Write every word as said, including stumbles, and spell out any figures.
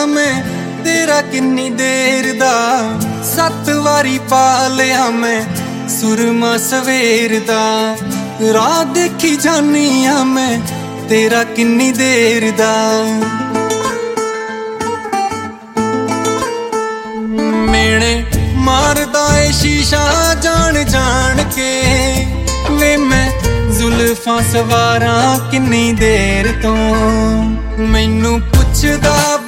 मैं तेरा किन्नी देर दा सत्त वारी पा लिया मैं सुरमा सवेर दा राह देखी जानी आ मैं तेरा किन्नी देर दा मेने मारदा ए शीशा जान जान के वे मैं जुल्फां सवारां किन्नी देर तो मैनू पुछदा